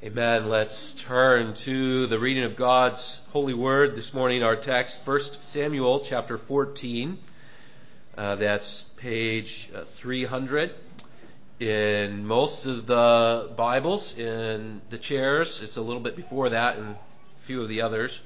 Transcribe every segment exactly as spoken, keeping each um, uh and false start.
Amen. Let's turn to the reading of God's holy word. This morning our text, First Samuel chapter fourteen. Uh, that's page uh, three hundred. In most of the Bibles, in the chairs, it's a little bit before that in a few of the others.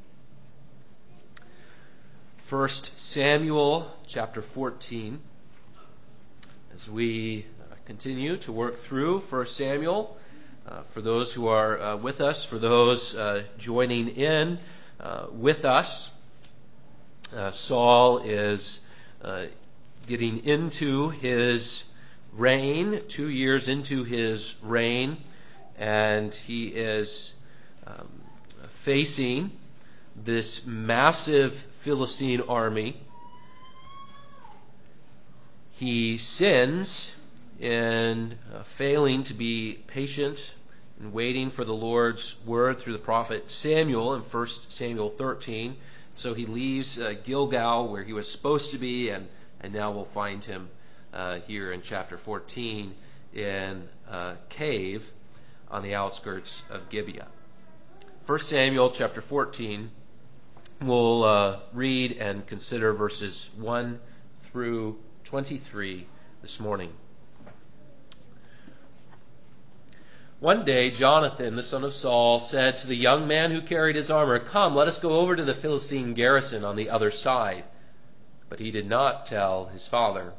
First Samuel chapter fourteen. As we uh, continue to work through First Samuel, Uh, for those who are uh, with us, for those uh, joining in uh, with us, uh, Saul is uh, getting into his reign, two years into his reign, and he is um, facing this massive Philistine army. He sins in uh, failing to be patient and waiting for the Lord's word through the prophet Samuel in First Samuel thirteen. So he leaves uh, Gilgal, where he was supposed to be, and, and now we'll find him uh, here in chapter fourteen in a cave on the outskirts of Gibeah. First Samuel chapter fourteen, we'll uh, read and consider verses one through twenty-three this morning. One day Jonathan, the son of Saul, said to the young man who carried his armor, "Come, let us go over to the Philistine garrison on the other side." But he did not tell his father.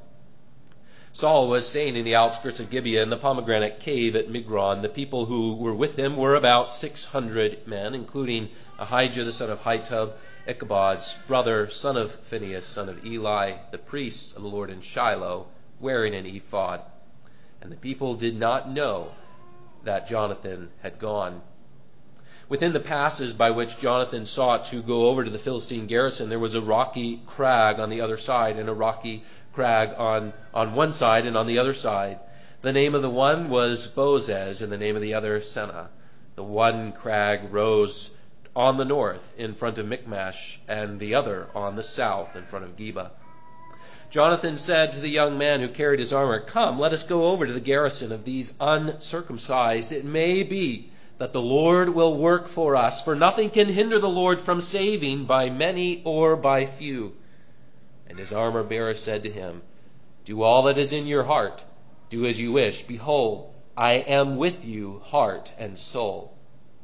Saul was staying in the outskirts of Gibeah in the pomegranate cave at Migron. The people who were with him were about six hundred men, including Ahijah, the son of Ahitub, Ichabod's brother, son of Phinehas, son of Eli, the priest of the Lord in Shiloh, wearing an ephod. And the people did not know that Jonathan had gone. Within the passes by which Jonathan sought to go over to the Philistine garrison, there was a rocky crag on the other side and a rocky crag on, on one side and on the other side. The name of the one was Bozez and the name of the other Seneh. The one crag rose on the north in front of Michmash and the other on the south in front of Geba. Jonathan said to the young man who carried his armor, "Come, let us go over to the garrison of these uncircumcised. It may be that the Lord will work for us, for nothing can hinder the Lord from saving by many or by few." And his armor bearer said to him, "Do all that is in your heart. Do as you wish. Behold, I am with you, heart and soul."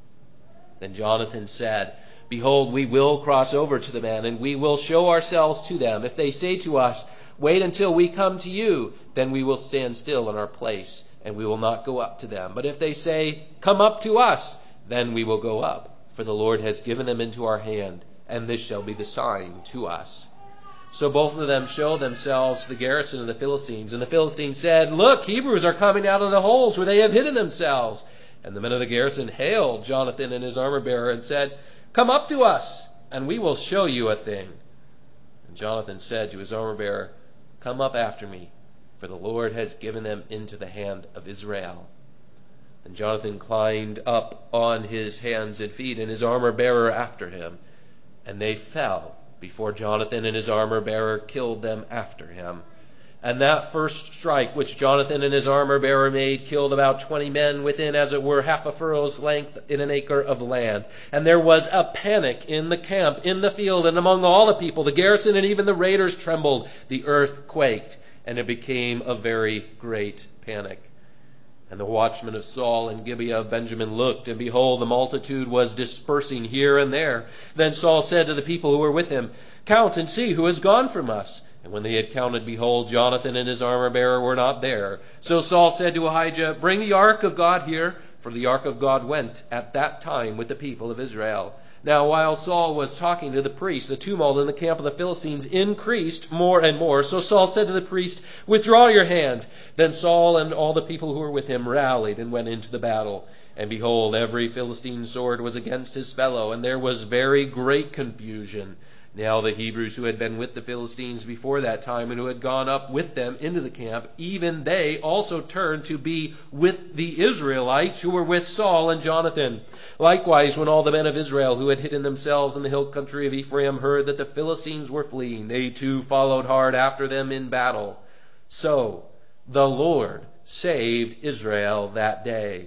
Then Jonathan said, "Behold, we will cross over to the men, and we will show ourselves to them. If they say to us, 'Wait until we come to you,' then we will stand still in our place, and we will not go up to them. But if they say, 'Come up to us,' then we will go up, for the Lord has given them into our hand, and this shall be the sign to us." So both of them showed themselves to the garrison of the Philistines, and the Philistines said, "Look, Hebrews are coming out of the holes where they have hidden themselves." And the men of the garrison hailed Jonathan and his armor bearer and said, "Come up to us, and we will show you a thing." And Jonathan said to his armor bearer, "Come up after me, for the Lord has given them into the hand of Israel." Then Jonathan climbed up on his hands and feet, and his armor bearer after him. And they fell before Jonathan, and his armor bearer killed them after him. And that first strike which Jonathan and his armor bearer made killed about twenty men within, as it were, half a furrow's length in an acre of land. And there was a panic in the camp, in the field, and among all the people. The garrison and even the raiders trembled. The earth quaked, and it became a very great panic. And the watchmen of Saul and Gibeah of Benjamin looked, and behold, the multitude was dispersing here and there. Then Saul said to the people who were with him, "Count and see who has gone from us." And when they had counted, behold, Jonathan and his armor bearer were not there. So Saul said to Ahijah, "Bring the ark of God here," for the ark of God went at that time with the people of Israel. Now while Saul was talking to the priest, the tumult in the camp of the Philistines increased more and more. So Saul said to the priest, "Withdraw your hand." Then Saul and all the people who were with him rallied and went into the battle. And behold, every Philistine sword was against his fellow, and there was very great confusion. Now the Hebrews who had been with the Philistines before that time and who had gone up with them into the camp, even they also turned to be with the Israelites who were with Saul and Jonathan. Likewise, when all the men of Israel who had hidden themselves in the hill country of Ephraim heard that the Philistines were fleeing, they too followed hard after them in battle. So the Lord saved Israel that day,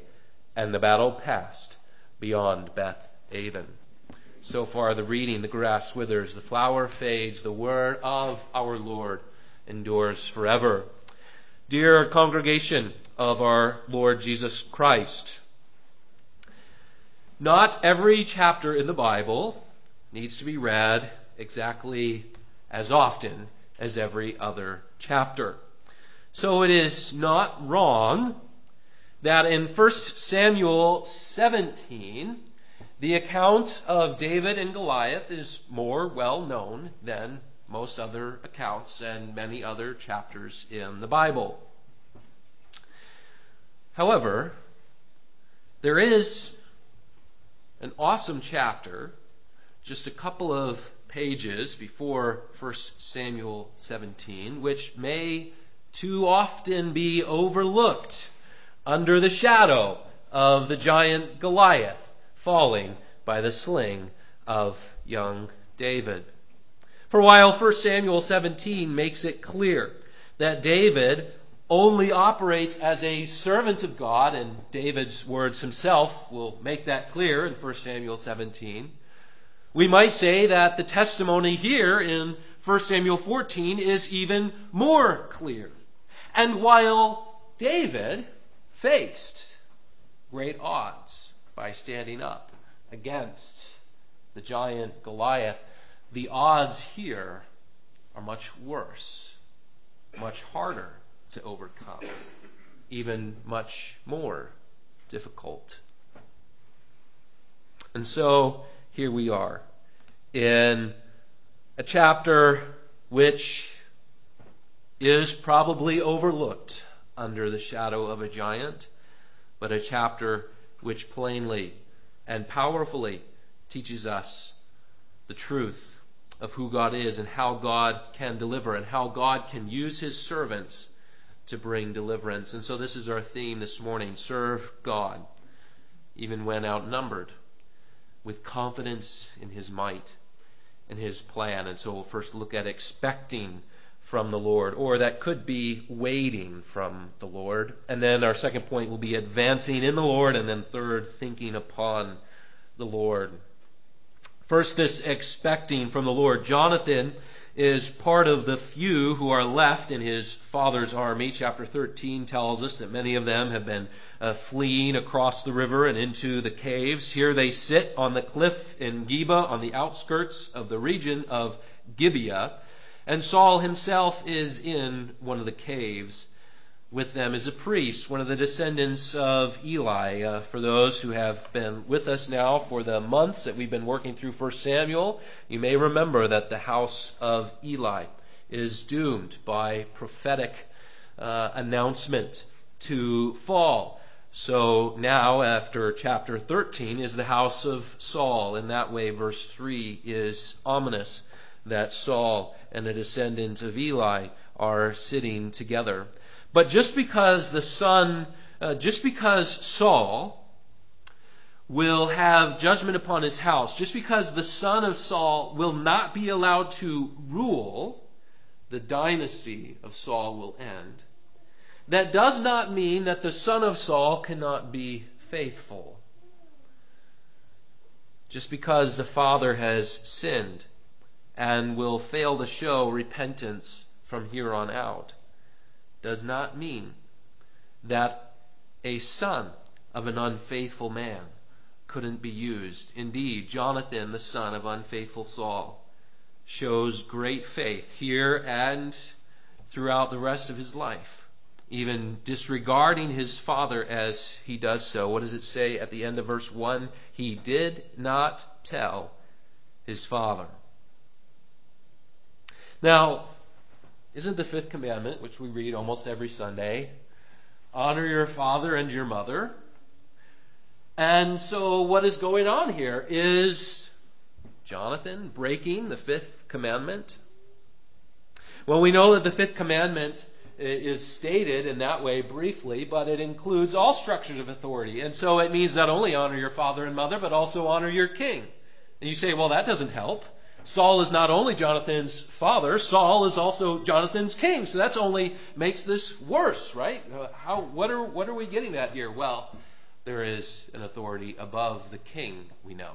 and the battle passed beyond Beth Aven. So far the reading, the grass withers, the flower fades, the word of our Lord endures forever. Dear congregation of our Lord Jesus Christ, not every chapter in the Bible needs to be read exactly as often as every other chapter. So it is not wrong that in First Samuel seventeen, the account of David and Goliath is more well known than most other accounts and many other chapters in the Bible. However, there is an awesome chapter just a couple of pages before First Samuel seventeen, which may too often be overlooked under the shadow of the giant Goliath falling by the sling of young David. For while First Samuel seventeen makes it clear that David only operates as a servant of God, and David's words himself will make that clear in First Samuel seventeen, we might say that the testimony here in First Samuel fourteen is even more clear. And while David faced great odds by standing up against the giant Goliath, the odds here are much worse, much harder to overcome, even much more difficult. And so here we are in a chapter which is probably overlooked under the shadow of a giant, but a chapter which plainly and powerfully teaches us the truth of who God is and how God can deliver and how God can use His servants to bring deliverance. And so this is our theme this morning: serve God, even when outnumbered, with confidence in His might and His plan. And so we'll first look at expecting from the Lord, or that could be waiting from the Lord. And then our second point will be advancing in the Lord, and then third, thinking upon the Lord. First, this expecting from the Lord. Jonathan is part of the few who are left in his father's army. Chapter thirteen tells us that many of them have been uh, fleeing across the river and into the caves. Here they sit on the cliff in Geba, on the outskirts of the region of Gibeah. And Saul himself is in one of the caves. With them is a priest, one of the descendants of Eli. Uh, for those who have been with us now for the months that we've been working through First Samuel, you may remember that the house of Eli is doomed by prophetic uh, announcement to fall. So now, after chapter thirteen, is the house of Saul. In that way, verse three is ominous, that Saul and a descendant of Eli are sitting together. But just because the son, uh, just because Saul will have judgment upon his house, just because the son of Saul will not be allowed to rule, the dynasty of Saul will end. That does not mean that the son of Saul cannot be faithful. Just because the father has sinned and will fail to show repentance from here on out does not mean that a son of an unfaithful man couldn't be used. Indeed, Jonathan, the son of unfaithful Saul, shows great faith here and throughout the rest of his life, even disregarding his father as he does so. What does it say at the end of verse one? He did not tell his father. Now, isn't the fifth commandment, which we read almost every Sunday, honor your father and your mother? And so what is going on here? Is Jonathan breaking the fifth commandment? Well, we know that the fifth commandment is stated in that way briefly, but it includes all structures of authority. And so it means not only honor your father and mother, but also honor your king. And you say, well, that doesn't help. Saul is not only Jonathan's father, Saul is also Jonathan's king. So that's only makes this worse, right? How what are what are we getting at here? Well, there is an authority above the king, we know.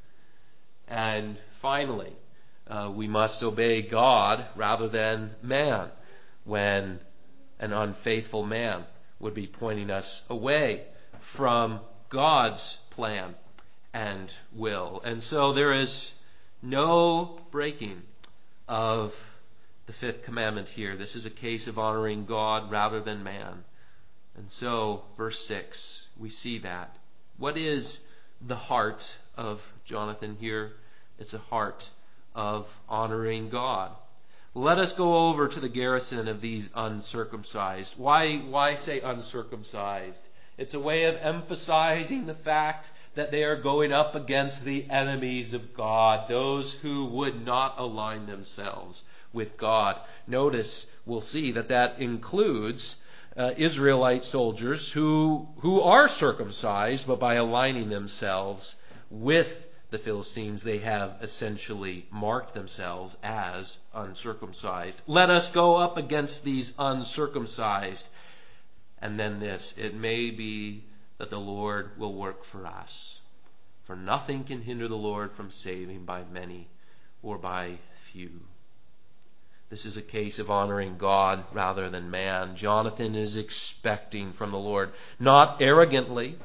And finally, uh, we must obey God rather than man when an unfaithful man would be pointing us away from God's plan and will. And so there is no breaking of the fifth commandment here. This is a case of honoring God rather than man. And so, verse six, we see that. What is the heart of Jonathan here? It's a heart of honoring God. Let us go over to the garrison of these uncircumcised. Why, why say uncircumcised? It's a way of emphasizing the fact that they are going up against the enemies of God, those who would not align themselves with God. Notice, we'll see that that includes uh, Israelite soldiers who, who are circumcised, but by aligning themselves with the Philistines, they have essentially marked themselves as uncircumcised. Let us go up against these uncircumcised. And then this, it may be that the Lord will work for us. For nothing can hinder the Lord from saving by many or by few. This is a case of honoring God rather than man. Jonathan is expecting from the Lord, not arrogantly.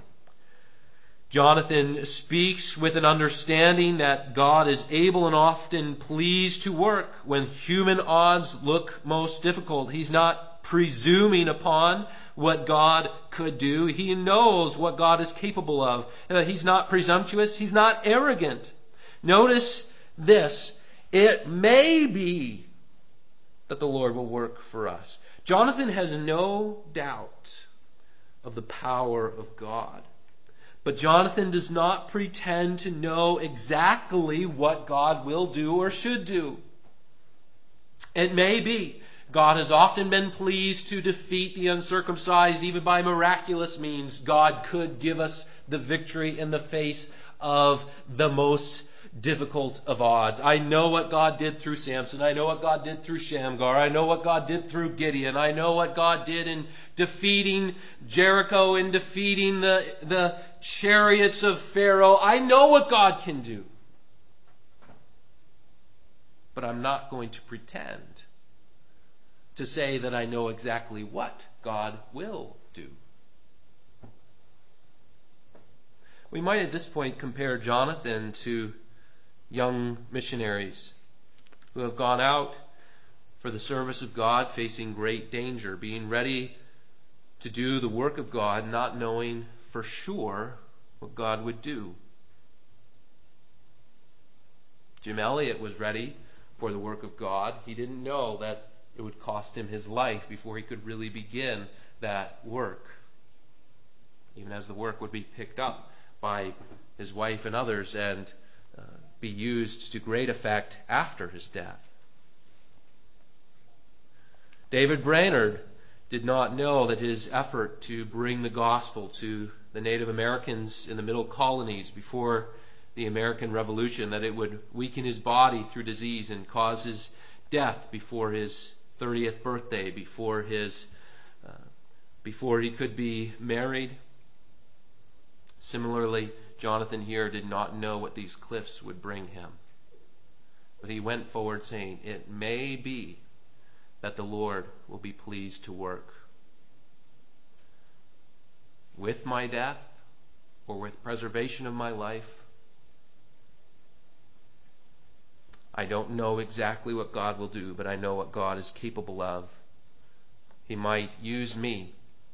Jonathan speaks with an understanding that God is able and often pleased to work when human odds look most difficult. He's not presuming upon what God could do. He knows what God is capable of. He's not presumptuous. He's not arrogant. Notice this. It may be that the Lord will work for us. Jonathan has no doubt of the power of God. But Jonathan does not pretend to know exactly what God will do or should do. It may be God has often been pleased to defeat the uncircumcised, even by miraculous means. God could give us the victory in the face of the most difficult of odds. I know what God did through Samson. I know what God did through Shamgar. I know what God did through Gideon. I know what God did in defeating Jericho, in defeating the, the chariots of Pharaoh. I know what God can do. But I'm not going to pretend to say that I know exactly what God will do. We might at this point compare Jonathan to young missionaries who have gone out for the service of God, facing great danger, being ready to do the work of God, not knowing for sure what God would do. Jim Elliot was ready for the work of God. He didn't know that it would cost him his life before he could really begin that work, even as the work would be picked up by his wife and others and uh, be used to great effect after his death. David Brainerd did not know that his effort to bring the gospel to the Native Americans in the middle colonies before the American Revolution, that it would weaken his body through disease and cause his death before his thirtieth birthday, before his uh, before he could be married. Similarly, Jonathan here did not know what these cliffs would bring him. But he went forward saying, it may be that the Lord will be pleased to work with my death or with preservation of my life. I don't know exactly what God will do, but I know what God is capable of. He might use me.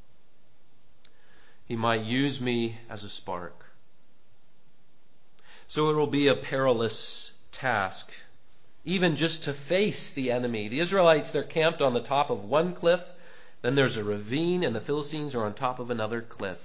He might use me as a spark. So it will be a perilous task, even just to face the enemy. The Israelites, they're camped on the top of one cliff, then there's a ravine, and the Philistines are on top of another cliff.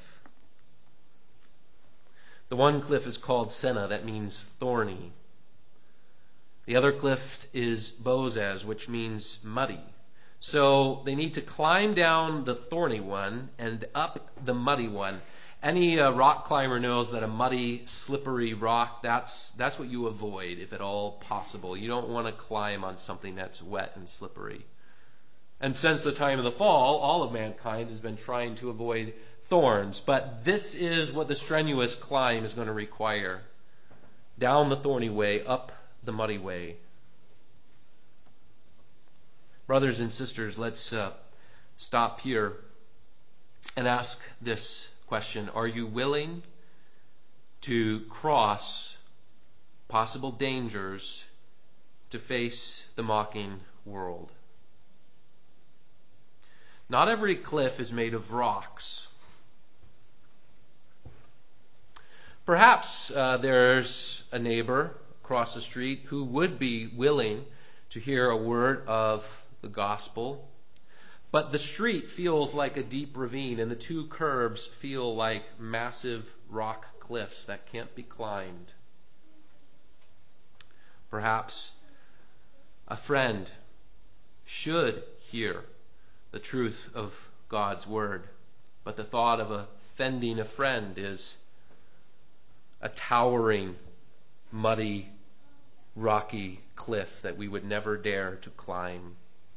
The one cliff is called Seneh, that means thorny. The other cliff is Bozez, which means muddy. So they need to climb down the thorny one and up the muddy one. Any uh, rock climber knows that a muddy, slippery rock, that's that's what you avoid if at all possible. You don't want to climb on something that's wet and slippery. And since the time of the fall, all of mankind has been trying to avoid thorns, but this is what the strenuous climb is going to require. Down the thorny way, up the muddy way. Brothers and sisters, let's uh, stop here and ask this question. Are you willing to cross possible dangers to face the mocking world? Not every cliff is made of rocks. Perhaps uh, there's a neighbor across the street who would be willing to hear a word of the gospel, but the street feels like a deep ravine and the two curbs feel like massive rock cliffs that can't be climbed. Perhaps a friend should hear the truth of God's word, but the thought of offending a friend is a towering, muddy, rocky cliff that we would never dare to climb.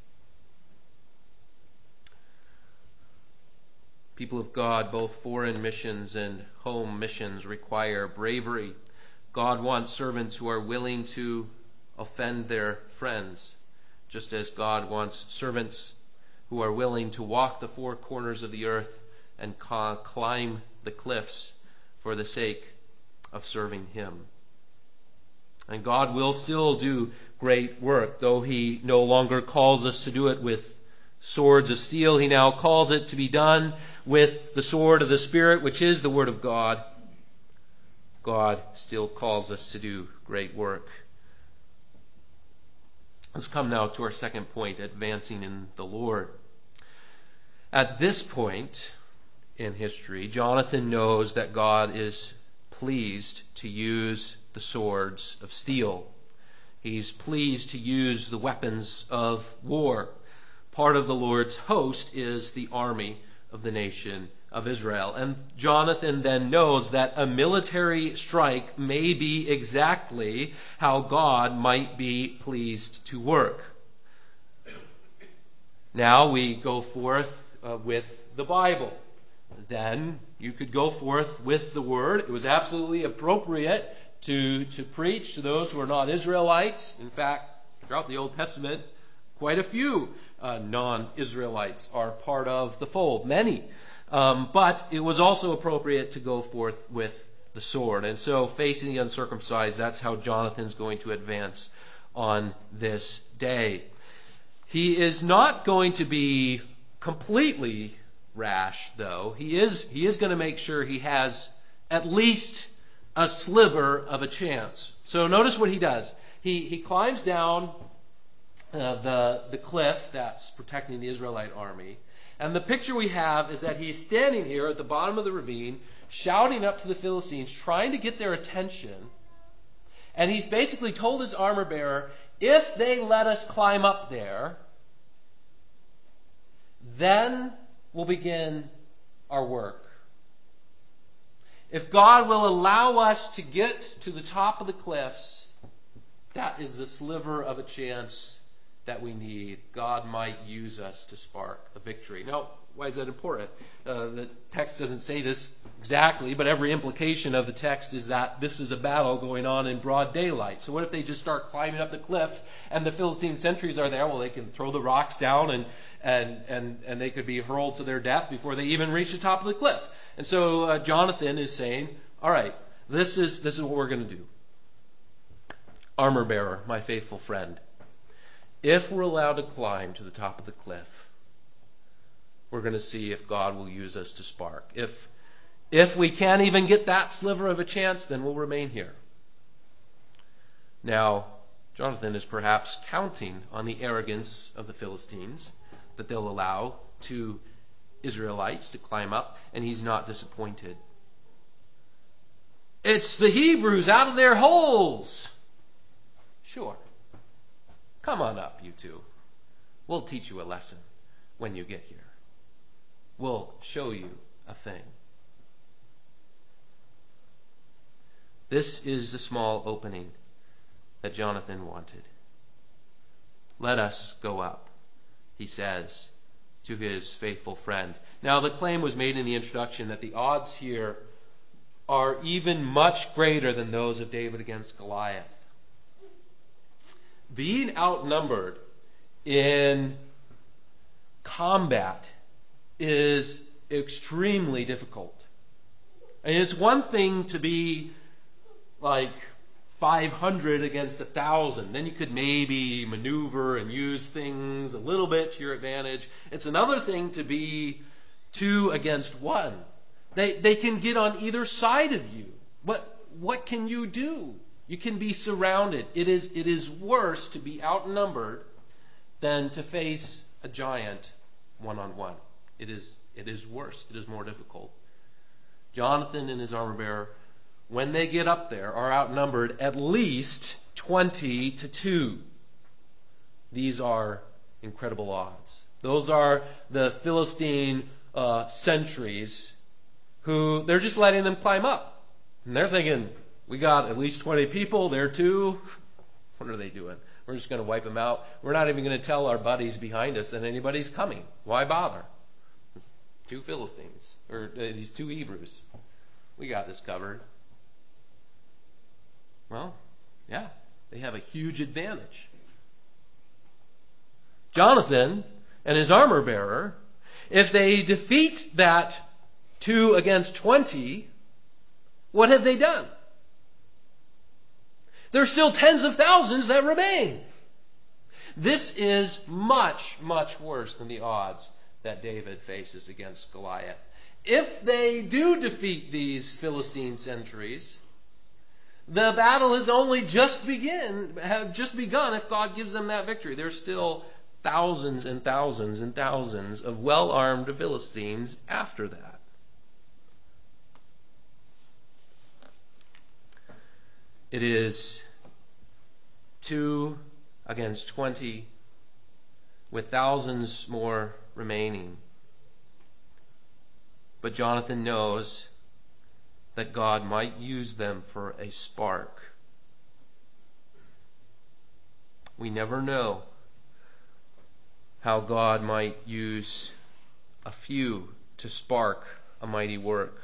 People of God, both foreign missions and home missions require bravery. God wants servants who are willing to offend their friends, just as God wants servants who are willing to walk the four corners of the earth and climb the cliffs for the sake of serving Him. And God will still do great work, though He no longer calls us to do it with swords of steel. He now calls it to be done with the sword of the Spirit, which is the Word of God. God still calls us to do great work. Let's come now to our second point, advancing in the Lord. At this point in history, Jonathan knows that God is pleased to use the swords of steel. He's pleased to use the weapons of war. Part of the Lord's host is the army of the nation of Israel. And Jonathan then knows that a military strike may be exactly how God might be pleased to work. Now we go forth uh, with the Bible. Then you could go forth with the Word. It was absolutely appropriate to, to preach to those who are not Israelites. In fact, throughout the Old Testament, quite a few uh, non-Israelites are part of the fold. Many. Um, but it was also appropriate to go forth with the sword. And so facing the uncircumcised, that's how Jonathan's going to advance on this day. He is not going to be completely rash, though. He is, he is going to make sure he has at least a sliver of a chance. So notice what he does. He, he climbs down uh, the, the cliff that's protecting the Israelite army. And the picture we have is that he's standing here at the bottom of the ravine, shouting up to the Philistines, trying to get their attention. And he's basically told his armor bearer, if they let us climb up there, then we'll begin our work. If God will allow us to get to the top of the cliffs, that is the sliver of a chance that we need. God might use us to spark a victory. Now, why is that important? Uh, the text doesn't say this exactly, but every implication of the text is that this is a battle going on in broad daylight. So what if they just start climbing up the cliff and the Philistine sentries are there? Well, they can throw the rocks down and and and, and they could be hurled to their death before they even reach the top of the cliff. And so uh, Jonathan is saying, all right, this is this is what we're going to do. Armor bearer, my faithful friend, if we're allowed to climb to the top of the cliff, we're going to see if God will use us to spark. If if we can't even get that sliver of a chance, then we'll remain here. Now, Jonathan is perhaps counting on the arrogance of the Philistines, that they'll allow two Israelites to climb up, and he's not disappointed. It's the Hebrews out of their holes. Sure. Come on up, you two. We'll teach you a lesson when you get here. We'll show you a thing. This is the small opening that Jonathan wanted. Let us go up, he says to his faithful friend. Now, the claim was made in the introduction that the odds here are even much greater than those of David against Goliath. Being outnumbered in combat is extremely difficult. And it's one thing to be like five hundred against a thousand. Then you could maybe maneuver and use things a little bit to your advantage. It's another thing to be two against one. They they can get on either side of you. What what can you do? You can be surrounded. It is it is worse to be outnumbered than to face a giant one on one. It is it is worse. It is more difficult. Jonathan and his armor bearer, when they get up there, are outnumbered at least twenty to two. These are incredible odds. Those are the Philistine uh, sentries who they're just letting them climb up. And they're thinking, we got at least twenty people there too. What are they doing? We're just going to wipe them out. We're not even going to tell our buddies behind us that anybody's coming. Why bother? Two Philistines, or uh, these two Hebrews. We got this covered. Well, yeah, they have a huge advantage. Jonathan and his armor bearer, if they defeat that two against twenty, what have they done? There's still tens of thousands that remain. This is much, much worse than the odds that David faces against Goliath. If they do defeat these Philistine sentries, the battle has only just begin, have just begun if God gives them that victory. There's still thousands and thousands and thousands of well-armed Philistines after that. It is two against twenty, with thousands more remaining. But Jonathan knows that God might use them for a spark. We never know how God might use a few to spark a mighty work.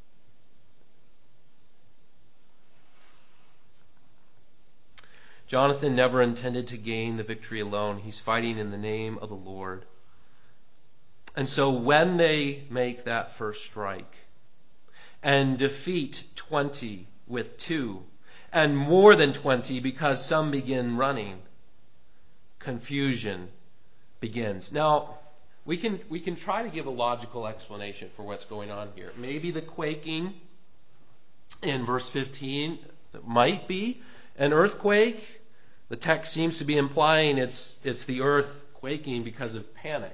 Jonathan never intended to gain the victory alone. He's fighting in the name of the Lord. And so when they make that first strike and defeat twenty with two, and more than twenty because some begin running, confusion begins. Now, we can we can try to give a logical explanation for what's going on here. Maybe the quaking in verse fifteen might be an earthquake. The text seems to be implying it's it's the earth quaking because of panic.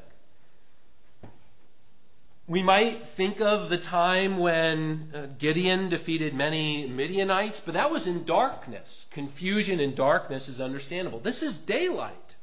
We might think of the time when uh, Gideon defeated many Midianites, but that was in darkness. Confusion in darkness is understandable. This is daylight.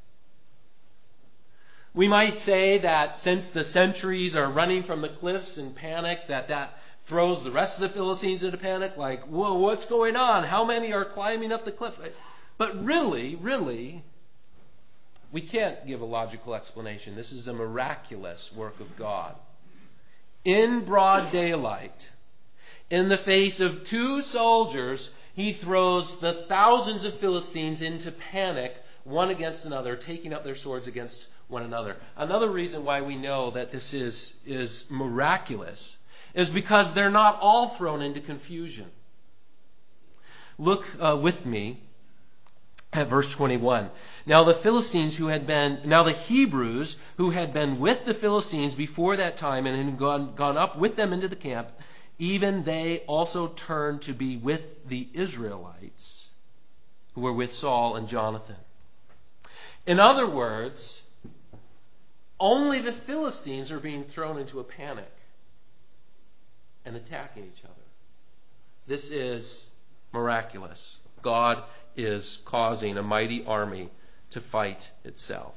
We might say that since the sentries are running from the cliffs in panic, that that throws the rest of the Philistines into panic, like, whoa, what's going on? How many are climbing up the cliff? But really, really, we can't give a logical explanation. This is a miraculous work of God. In broad daylight, in the face of two soldiers, he throws the thousands of Philistines into panic, one against another, taking up their swords against one another. Another reason why we know that this is, is miraculous is because they're not all thrown into confusion. Look uh, with me at verse twenty-one. Now the Philistines who had been, now the Hebrews who had been with the Philistines before that time and had gone, gone up with them into the camp, even they also turned to be with the Israelites who were with Saul and Jonathan. In other words, only the Philistines are being thrown into a panic and attacking each other. This is miraculous. God is causing a mighty army to fight itself.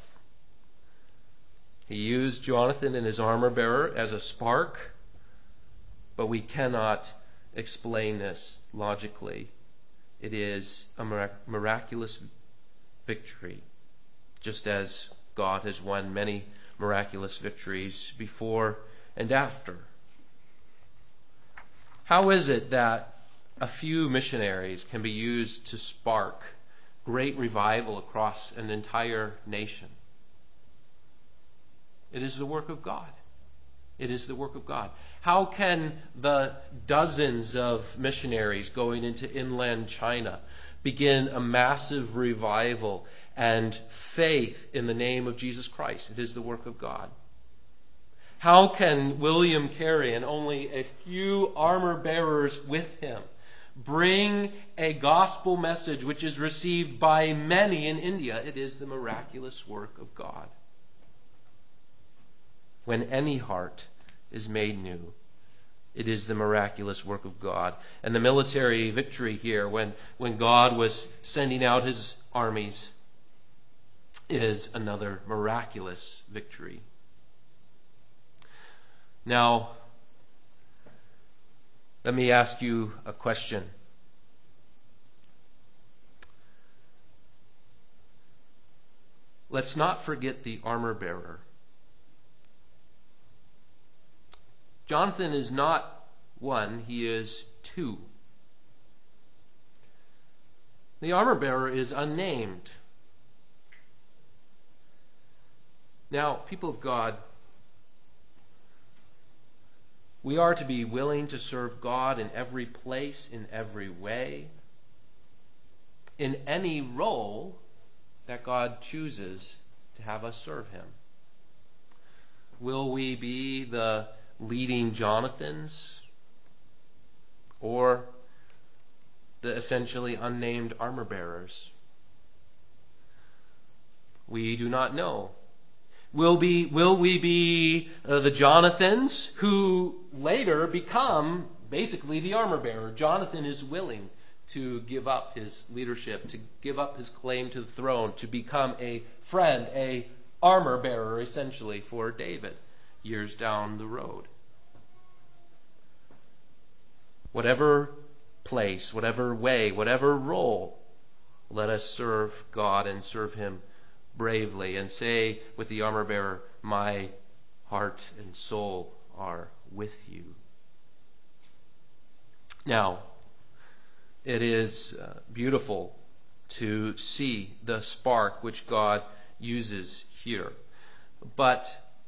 He used Jonathan and his armor bearer as a spark, but we cannot explain this logically. It is a miraculous victory, just as God has won many miraculous victories before and after. How is it that a few missionaries can be used to spark great revival across an entire nation? It is the work of God. It is the work of God. How can the dozens of missionaries going into inland China begin a massive revival and faith in the name of Jesus Christ? It is the work of God. How can William Carey and only a few armor bearers with him bring a gospel message which is received by many in India? It is the miraculous work of God. When any heart is made new, it is the miraculous work of God. And the military victory here, when, when God was sending out his armies, is another miraculous victory. Now, let me ask you a question. Let's not forget the armor bearer. Jonathan is not one, he is two. The armor bearer is unnamed. Now, people of God, we are to be willing to serve God in every place, in every way, in any role that God chooses to have us serve him. Will we be the leading Jonathans or the essentially unnamed armor bearers? We do not know. Will be will we be uh, the Jonathans who later become basically the armor bearer? Jonathan is willing to give up his leadership, to give up his claim to the throne, to become a friend, a armor bearer essentially for David years down the road. Whatever place, whatever way, whatever role, let us serve God and serve him bravely, and say with the armor bearer, my heart and soul are with you. Now, it is uh, beautiful to see the spark which God uses here. But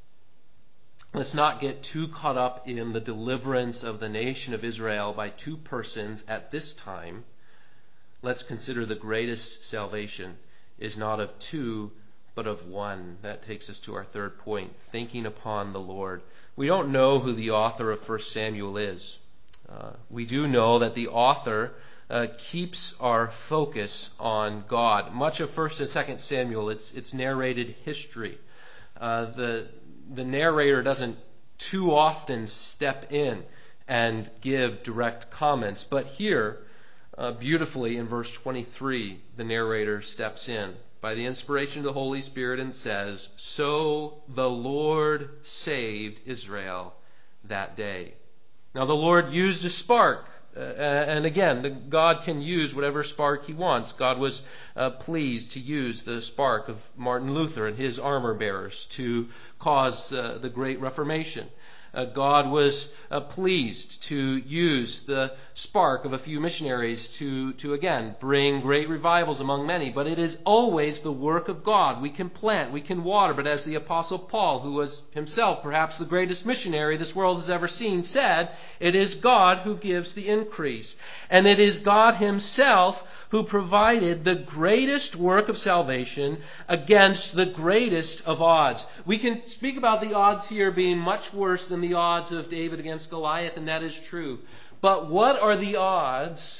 let's not get too caught up in the deliverance of the nation of Israel by two persons at this time. Let's consider the greatest salvation is not of two, but of one. That takes us to our third point, thinking upon the Lord. We don't know who the author of First Samuel is. Uh, we do know that the author uh, keeps our focus on God. Much of First and Second Samuel, it's it's narrated history. Uh, the the narrator doesn't too often step in and give direct comments, but here, uh, beautifully in verse twenty-three, the narrator steps in by the inspiration of the Holy Spirit and says, "So the Lord saved Israel that day." Now the Lord used a spark, uh, and again, the, God can use whatever spark he wants. God was uh, pleased to use the spark of Martin Luther and his armor bearers to cause uh, the Great Reformation. Uh, God was uh, pleased to use the spark of a few missionaries to, to, again, bring great revivals among many. But it is always the work of God. We can plant, we can water, but as the Apostle Paul, who was himself perhaps the greatest missionary this world has ever seen, said, it is God who gives the increase. And it is God himself who provided the greatest work of salvation against the greatest of odds. We can speak about the odds here being much worse than the odds of David against Goliath, and that is true. But what are the odds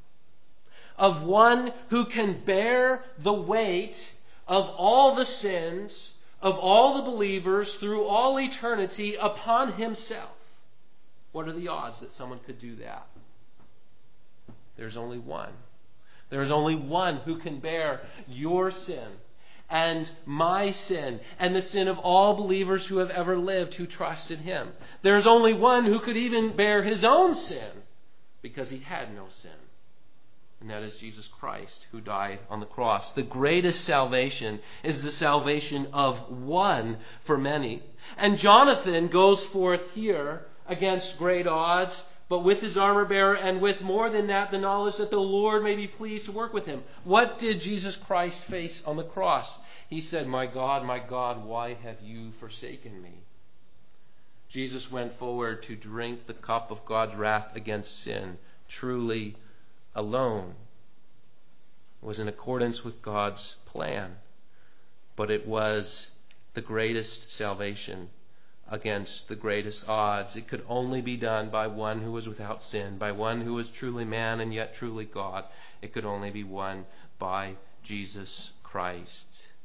of one who can bear the weight of all the sins of all the believers through all eternity upon himself? What are the odds that someone could do that? There's only one. There is only one who can bear your sin and my sin and the sin of all believers who have ever lived who trust in him. There is only one who could even bear his own sin because he had no sin. and that is Jesus Christ, who died on the cross. The greatest salvation is the salvation of one for many. And Jonathan goes forth here against great odds, but with his armor bearer, and with more than that, the knowledge that the Lord may be pleased to work with him. What did Jesus Christ face on the cross? He said, "My God, my God, why have you forsaken me?" Jesus went forward to drink the cup of God's wrath against sin, truly alone. It was in accordance with God's plan, but it was the greatest salvation against the greatest odds. It could only be done by one who was without sin, by one who was truly man and yet truly God. It could only be won by Jesus Christ.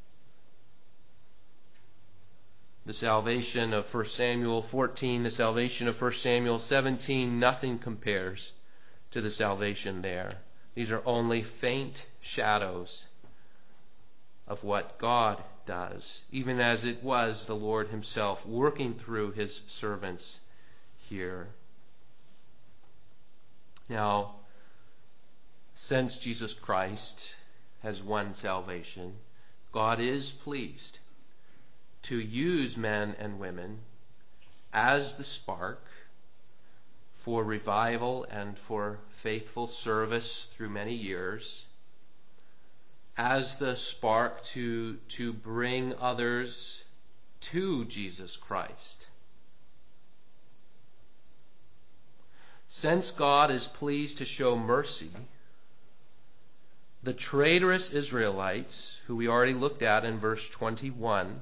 The salvation of First Samuel fourteen, the salvation of First Samuel seventeen, nothing compares to the salvation there. These are only faint shadows of what God does, even as it was the Lord himself working through his servants here. Now, since Jesus Christ has won salvation, God is pleased to use men and women as the spark for revival and for faithful service through many years, as the spark to, to bring others to Jesus Christ. Since God is pleased to show mercy, the traitorous Israelites, who we already looked at in verse twenty-one,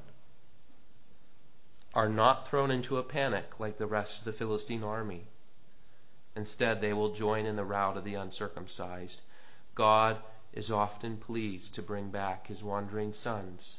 are not thrown into a panic like the rest of the Philistine army. Instead, they will join in the rout of the uncircumcised. God is often pleased to bring back his wandering sons.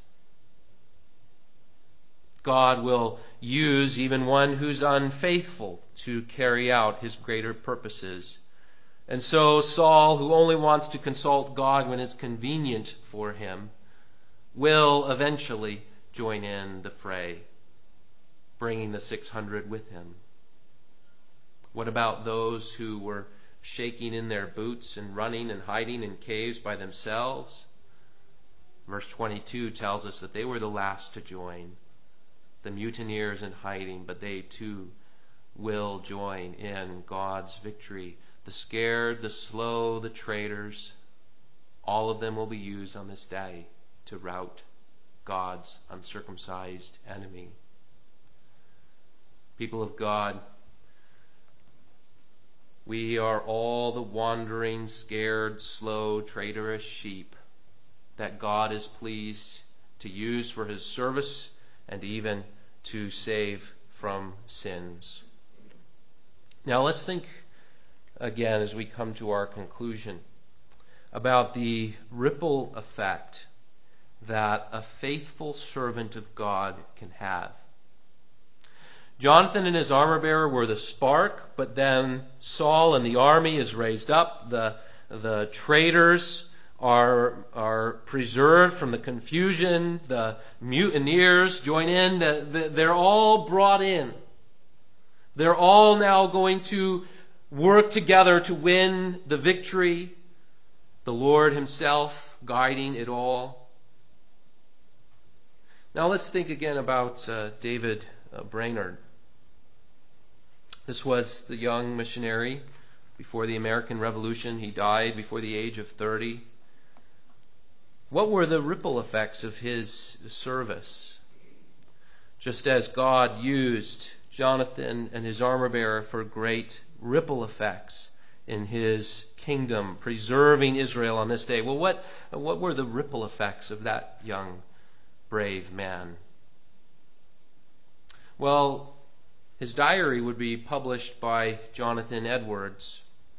God will use even one who's unfaithful to carry out his greater purposes. And so Saul, who only wants to consult God when it's convenient for him, will eventually join in the fray, bringing the six hundred with him. What about those who were shaking in their boots and running and hiding in caves by themselves? Verse twenty-two tells us that they were the last to join, the mutineers in hiding, but they too will join in God's victory. The scared, the slow, the traitors, all of them will be used on this day to rout God's uncircumcised enemy. People of God, we are all the wandering, scared, slow, traitorous sheep that God is pleased to use for his service and even to save from sins. Now let's think again as we come to our conclusion about the ripple effect that a faithful servant of God can have. Jonathan and his armor bearer were the spark, but then Saul and the army is raised up. The, the traitors are, are preserved from the confusion. The mutineers join in. The, the, they're all brought in. They're all now going to work together to win the victory. The Lord himself guiding it all. Now let's think again about uh, David uh, Brainerd. This was the young missionary before the American Revolution. He died before the age of thirty. What were the ripple effects of his service? Just as God used Jonathan and his armor bearer for great ripple effects in his kingdom, preserving Israel on this day. Well, what, what were the ripple effects of that young, brave man? Well, his diary would be published by Jonathan Edwards.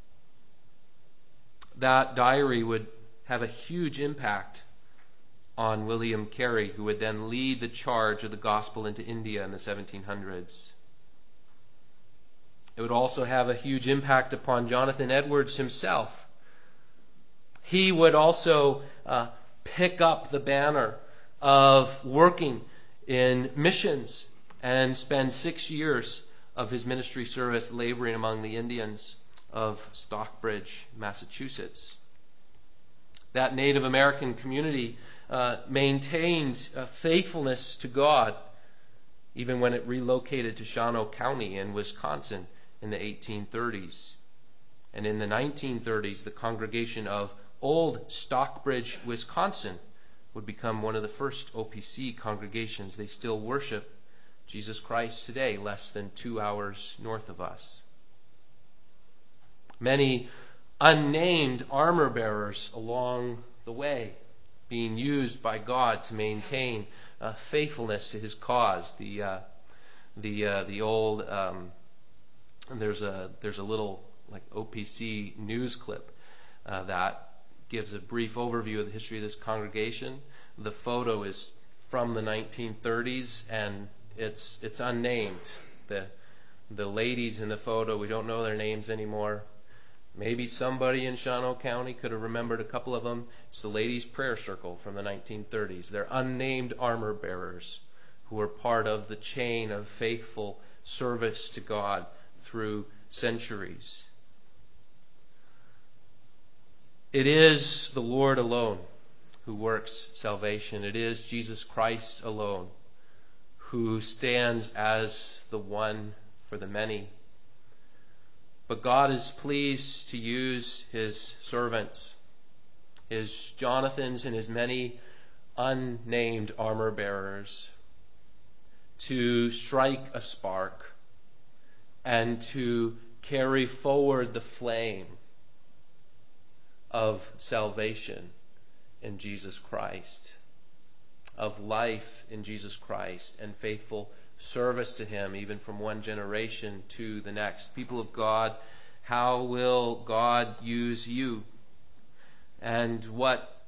That diary would have a huge impact on William Carey, who would then lead the charge of the gospel into India in the seventeen hundreds. It would also have a huge impact upon Jonathan Edwards himself. He would also uh, pick up the banner of working in missions and spend six years of his ministry service laboring among the Indians of Stockbridge, Massachusetts. That Native American community uh, maintained uh, faithfulness to God even when it relocated to Shawano County in Wisconsin in the eighteen thirties. And in the nineteen thirties, the congregation of Old Stockbridge, Wisconsin, would become one of the first O P C congregations. They still worship Jesus Christ today, less than two hours north of us. Many unnamed armor bearers along the way, being used by God to maintain uh, faithfulness to His cause. The uh, the uh, the old um, there's a there's a little like O P C news clip uh, that gives a brief overview of the history of this congregation. The photo is from the nineteen thirties, and it's it's unnamed. The the ladies in the photo, we don't know their names anymore. Maybe somebody in Shawano County could have remembered a couple of them. It's the Ladies' Prayer Circle from the nineteen thirties. They're unnamed armor bearers who were part of the chain of faithful service to God through centuries. It is the Lord alone who works salvation. It is Jesus Christ alone who stands as the one for the many. But God is pleased to use His servants, His Jonathans and His many unnamed armor bearers, to strike a spark and to carry forward the flame of salvation in Jesus Christ, of life in Jesus Christ, and faithful service to Him, even from one generation to the next. People of God, how will God use you? And what